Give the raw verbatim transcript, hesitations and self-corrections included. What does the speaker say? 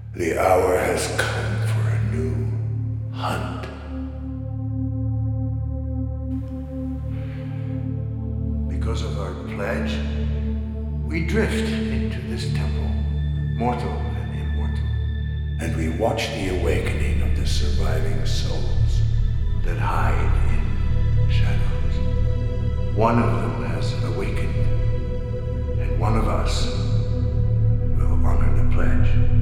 The hour has come for a new hunt. Because of our pledge, we drift into this temple, mortal and immortal, and we watch the awakening of the surviving souls that hide in shadows. One of them has awakened, and one of us will honor the pledge.